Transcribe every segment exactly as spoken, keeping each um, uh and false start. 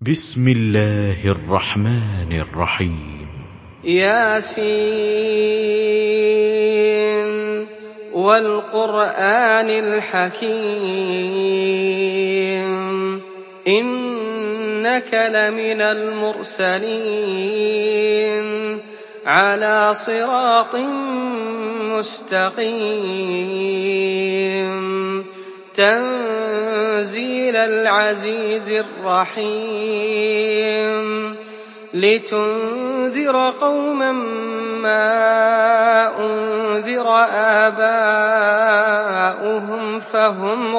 بسم الله الرحمن الرحيم ياسين والقرآن الحكيم إنك لمن المرسلين على صراط مستقيم تنزيل العزيز الرحيم لتنذر قوما ما أنذر آباؤهم فهم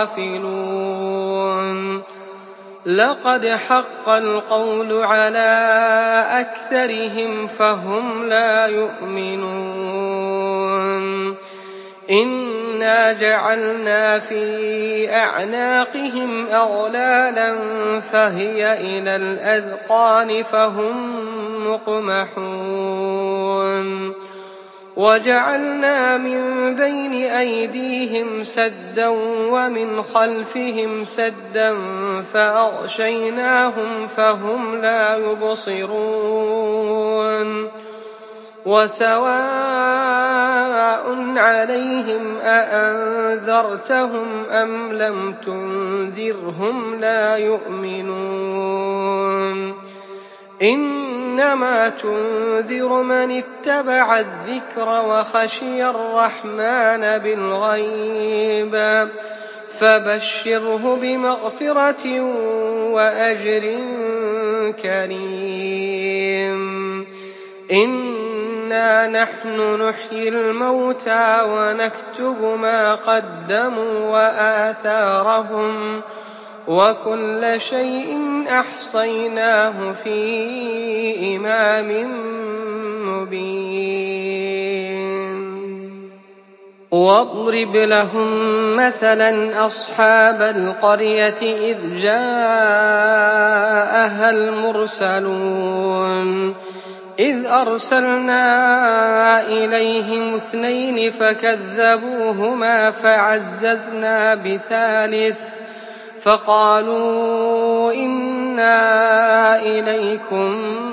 غافلون لقد حق القول على أكثرهم فهم لا يؤمنون إنا جعلنا في أعناقهم أغلالا فهي إلى الأذقان فهم مقمحون وجعلنا من بين أيديهم سدا ومن خلفهم سدا فأغشيناهم فهم لا يبصرون وسواء عليهم أأنذرتهم أم لم تنذرهم لا يؤمنون إنما تنذر من اتبع الذكر وخشي الرحمن بالغيب فبشره بمغفرة وأجر كريم إنا نحن نحيي الموتى ونكتب ما قدموا وآثارهم وكل شيء أحصيناه في إمام مبين واضرب لهم مثلا أصحاب القرية إذ جاءها المرسلون إذ أرسلنا إليهم اثنين فكذبوهما فعززنا بثالث فقالوا إنا إليكم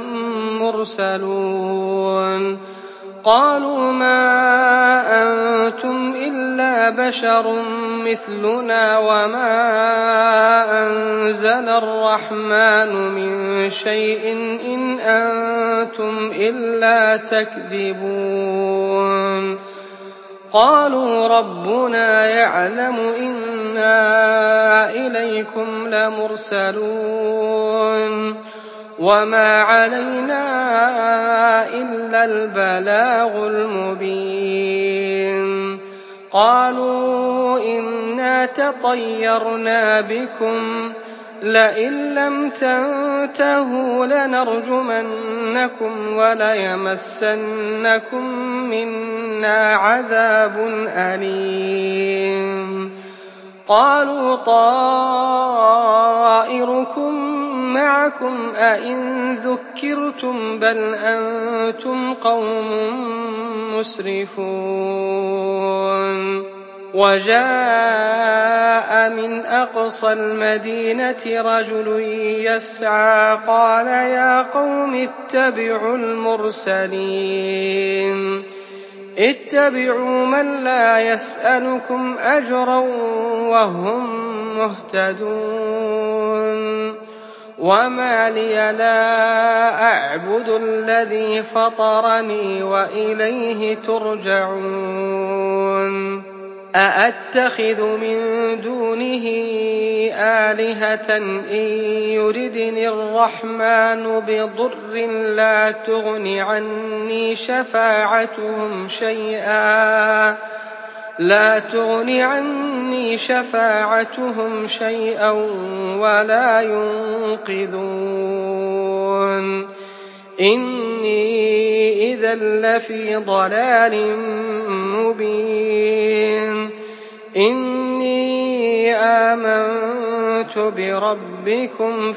مرسلون قالوا ما أنتم إلا بشر مثلنا وما أنزل الرحمن من شيء إن أنتم إلا تكذبون قالوا ربنا يعلم إنا إليكم لمرسلون وما علينا إلا البلاغ المبين قالوا إنا تطيرنا بكم لئن لم تنتهوا لنرجمنكم وليمسنكم منا عذاب أليم قالوا طائركم معكم أئن ذكرتم بل أنتم قوم مسرفون وجاء من أقصى المدينة رجل يسعى قال يا قوم اتبعوا المرسلين اتبعوا من لا يسألكم أجرا وهم مهتدون وما لي لا أعبد الذي فطرني وإليه ترجعون أأتخذ من دونه آلهة إن يردني الرحمن بضر لا تغن عني شفاعتهم شيئا لا تغن عني شفاعتهم شيئا ولا ينقذون إني إذا لفي ضلال مبين إني آمنت بربكم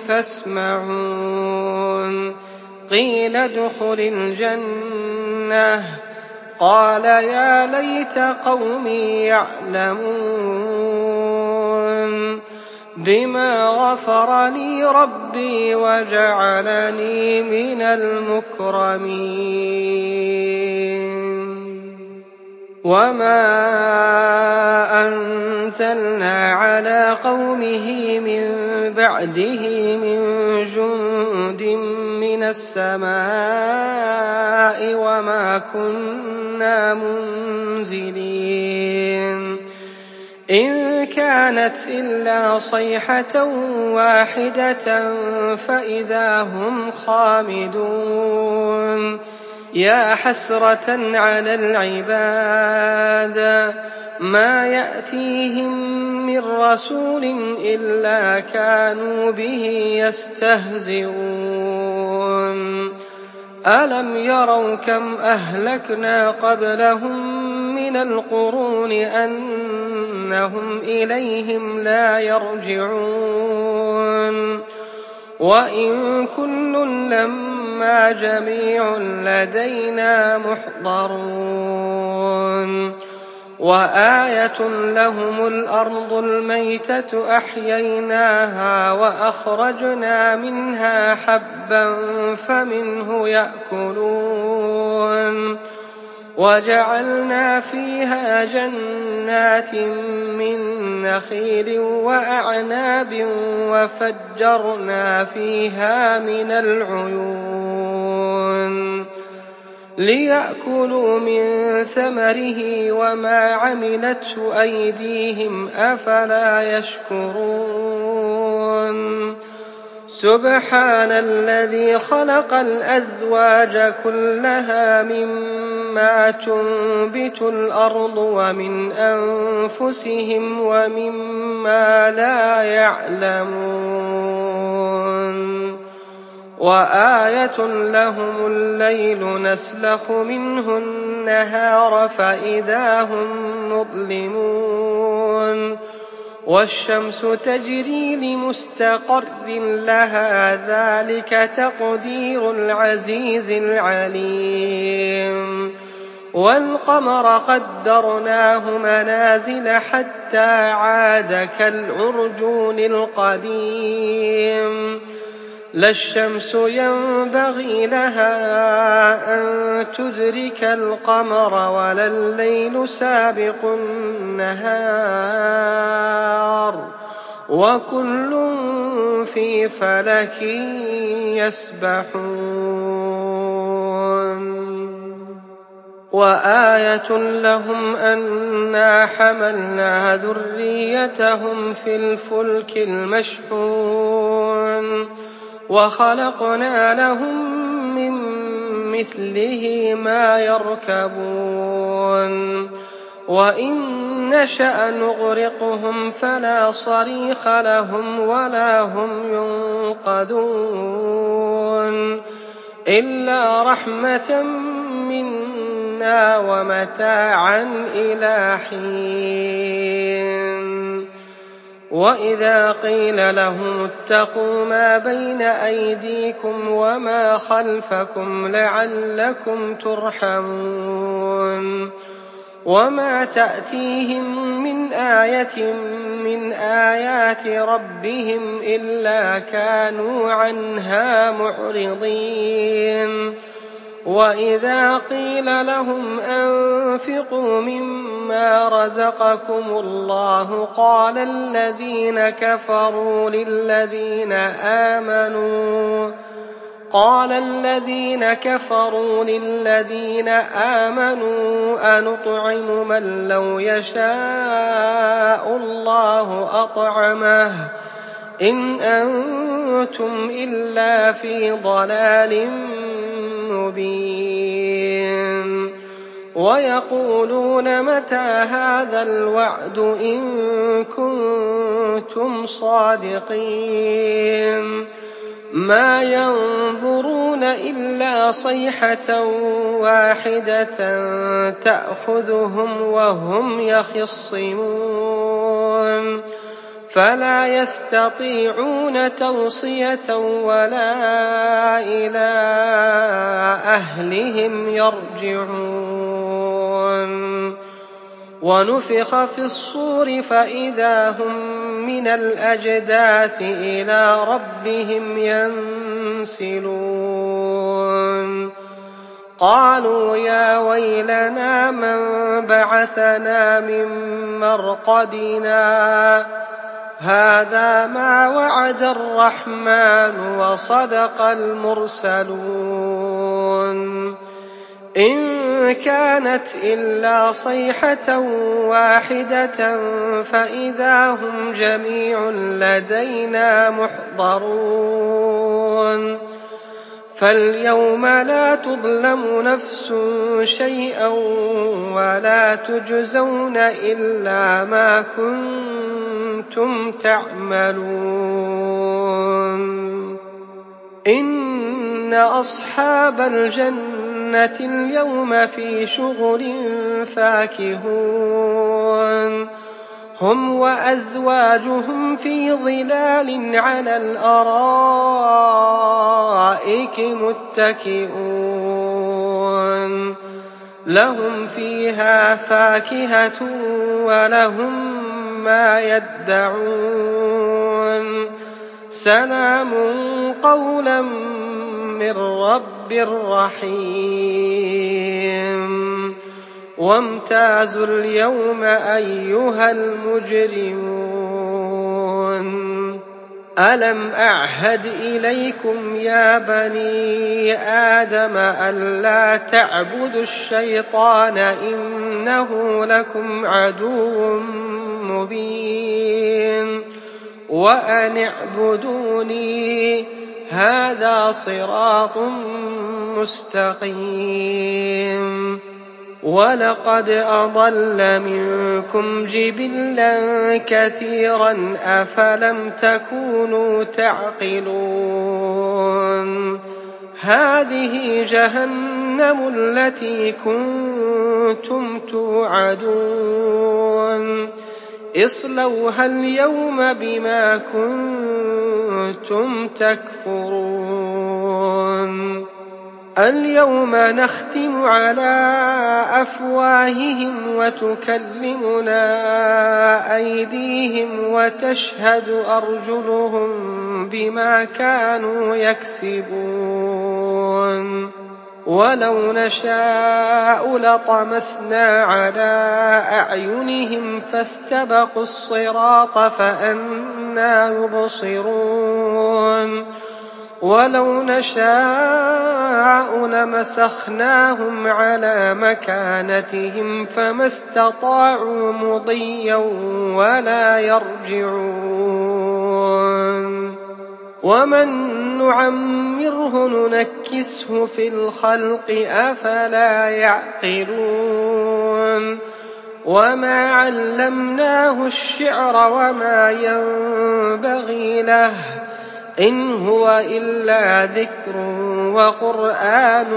فاسمعون قيل ادخل الجنة قال يا ليت قومي يعلمون بما غفر لي ربي وجعلني من المكرمين وما أنزلنا على قومه من بعده من جند من السماء وما كنا منزلين إن كانت إلا صيحة واحدة فإذا هم خامدون يا حسرة على العباد ما يأتيهم من رسول إلا كانوا به يستهزئون ألم يروا كم أهلكنا قبلهم من القرون أنهم إليهم لا يرجعون وإن كل لما جميع لدينا محضرون وآية لهم الأرض الميتة أحييناها وأخرجنا منها حبا فمنه يأكلون وجعلنا فيها جنات من نخيل وأعناب وفجرنا فيها من العيون ليأكلوا من ثمره وما عملته أيديهم أفلا يشكرون سبحان الذي خلق الأزواج كلها مما تنبت الأرض ومن أنفسهم ومما لا يعلمون وآية لهم الليل نسلخ منه النهار فإذا هم مظلمون والشمس تجري لمستقر لها ذلك تقدير العزيز العليم والقمر قدرناه منازل حتى عاد كالعرجون القديم لا الشمس ينبغي لها أن تدرك القمر ولا الليل سابق النهار وكل في فلك يسبحون وآية لهم أنا حملنا ذريتهم في الفلك المشحون وخلقنا لهم من مثله ما يركبون وإن نشأ نغرقهم فلا صريخ لهم ولا هم ينقذون إلا رحمة منا ومتاعا إلى حين وإذا قيل لهم اتقوا ما بين أيديكم وما خلفكم لعلكم ترحمون وما تأتيهم من آية من آيات ربهم إلا كانوا عنها معرضين وإذا قيل لهم أنفقوا مما رزقكم الله قال الذين كفروا للذين آمنوا قال الذين كفروا للذين آمنوا أنطعم من لو يشاء الله أطعمه إن أنتم إلا في ضلال مبين ويقولون متى هذا الوعد إن كنتم صادقين ما ينظرون إلا صيحة واحدة تأخذهم وهم يخصمون فلا يستطيعون توصية ولا إلى أهلهم يرجعون وَنُفِخَ فِي الصُّورِ فَإِذَا هُم مِّنَ الْأَجْدَاثِ إِلَىٰ رَبِّهِمْ يَنسِلُونَ قَالُوا يَا وَيْلَنَا مَن بَعَثَنَا مِن مَّرْقَدِنَا هَٰذَا مَا وَعَدَ الرَّحْمَٰنُ وَصَدَقَ الْمُرْسَلُونَ إِن كَانَتْ إِلَّا صَيْحَةً وَاحِدَةً فَإِذَا هُمْ جَمِيعٌ لَّدَيْنَا مُحْضَرُونَ فَالْيَوْمَ لَا تُظْلَمُ نَفْسٌ شَيْئًا وَلَا تُجْزَوْنَ إِلَّا مَا كُنتُمْ تَعْمَلُونَ إِنَّ أَصْحَابَ الْجَنَّةِ الْيَوْمَ فِي شُغُلٍ فَاكِهُونَ هُمْ وَأَزْوَاجُهُمْ فِي ظِلَالٍ عَلَى الْأَرَائِكِ مُتَّكِئُونَ لَهُمْ فِيهَا فَاكِهَةٌ وَلَهُم مَّا يَدَّعُونَ سَلَامٌ قَوْلًا مِّن رَّبٍّ رَّحِيمٍ وَامْتَازُوا الْيَوْمَ أَيُّهَا الْمُجْرِمُونَ أَلَمْ أَعْهَدْ إِلَيْكُمْ يَا بَنِي آدَمَ أَلَّا تَعْبُدُوا الشَّيْطَانَ إِنَّهُ لَكُمْ عَدُوٌّ مُّبِينٌ وَأَنِ اعْبُدُونِي هَٰذَا صِرَاطٌ مُّسْتَقِيمٌ وَلَقَدْ أَضَلَّ مِنكُمْ جِبِلًّا كَثِيرًا أَفَلَمْ تَكُونُوا تَعْقِلُونَ هَٰذِهِ جَهَنَّمُ الَّتِي كُنتُمْ تُوعَدُونَ اصْلَوْهَا الْيَوْمَ بِمَا كُنتُمْ تَكْفُرُونَ الْيَوْمَ نَخْتِمُ عَلَىٰ أَفْوَاهِهِمْ وَتُكَلِّمُنَا أَيْدِيهِمْ وَتَشْهَدُ أَرْجُلُهُم بِمَا كَانُوا يَكْسِبُونَ وَلَوْ نَشَاءُ لَطَمَسْنَا عَلَىٰ أَعْيُنِهِمْ فَاسْتَبَقُوا الصِّرَاطَ فَأَنَّىٰ يُبْصِرُونَ وَلَوْ نَشَاءُ لَمَسَخْنَاهُمْ عَلَىٰ مَكَانَتِهِمْ فَمَا اسْتَطَاعُوا مُضِيًّا وَلَا يَرْجِعُونَ وَمَن نُّعَمِّرْهُ نُنَكِّسْهُ فِي الْخَلْقِ أَفَلَا يَعْقِلُونَ وَمَا عَلَّمْنَاهُ الشِّعْرَ وَمَا يَنبَغِي لَهُ إِنْ هُوَ إِلَّا ذِكْرٌ وَقُرْآنٌ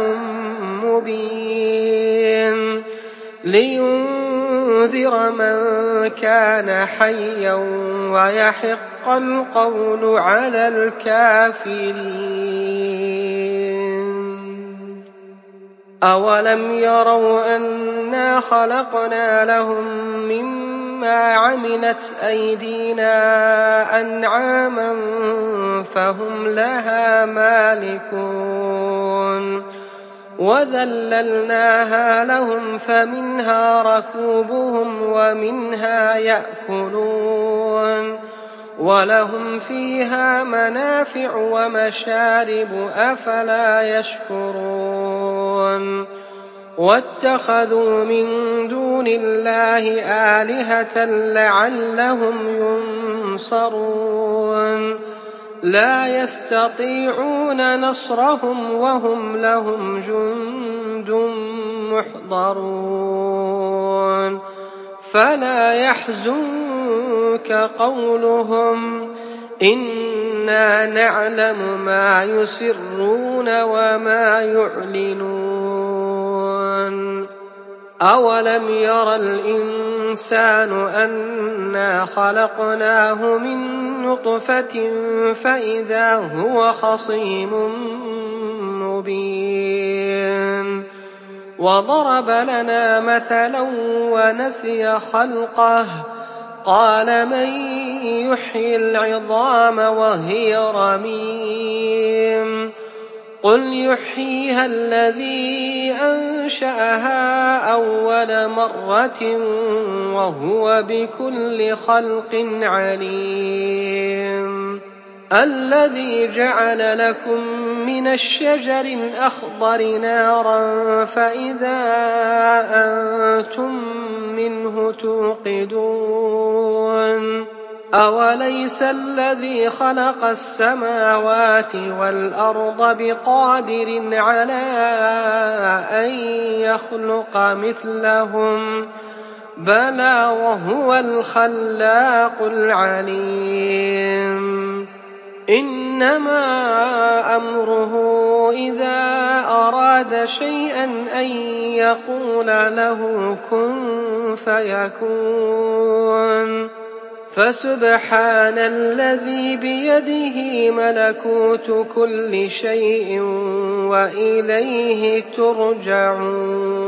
مُّبِينٌ لِّيُنذِرَ مَن كَانَ حَيًّا وَيَحِقَّ الْقَوْلُ عَلَى الْكَافِرِينَ أَوَلَمْ يَرَوْا أَنَّا خَلَقْنَا لَهُم مِّمَّا عَمِلَتْ أَيْدِينَا أَنْعَامًا فَهُمْ لَهَا مَالِكُونَ وَذَلَّلْنَاهَا لَهُمْ فَمِنْهَا رَكُوبُهُمْ وَمِنْهَا يَأْكُلُونَ وَلَهُمْ فِيهَا مَنَافِعُ وَمَشَارِبُ أَفَلَا يَشْكُرُونَ وَاتَّخَذُوا مِن دُونِ اللَّهِ آلِهَةً لَّعَلَّهُمْ يُنصَرُونَ لَا يَسْتَطِيعُونَ نَصْرَهُمْ وَهُمْ لَهُمْ جُندٌ مُّحْضَرُونَ فَلَا يَحْزُنكَ قَوْلُهُمْ إِنَّا نَعْلَمُ مَا يُسِرُّونَ وَمَا يُعْلِنُونَ أَوَلَمْ يَرَ الْإِنسَانُ أَنَّا خَلَقْنَاهُ مِن نُّطْفَةٍ فَإِذَا هُوَ خَصِيمٌ مُّبِينٌ وضرب لنا مثلا ونسي خلقه قال من يحيي العظام وهي رميم قل يحييها الذي أنشأها أول مرة وهو بكل خلق عليم الذي جعل لكم من الشجر الأخضر نارا فإذا أنتم منه توقدون أوليس الذي خلق السماوات والأرض بقادر على أن يخلق مثلهم بلى وهو الخلاق العليم إنما أمره إذا أراد شيئا أن يقول له كن فيكون فسبحان الذي بيده ملكوت كل شيء وإليه ترجعون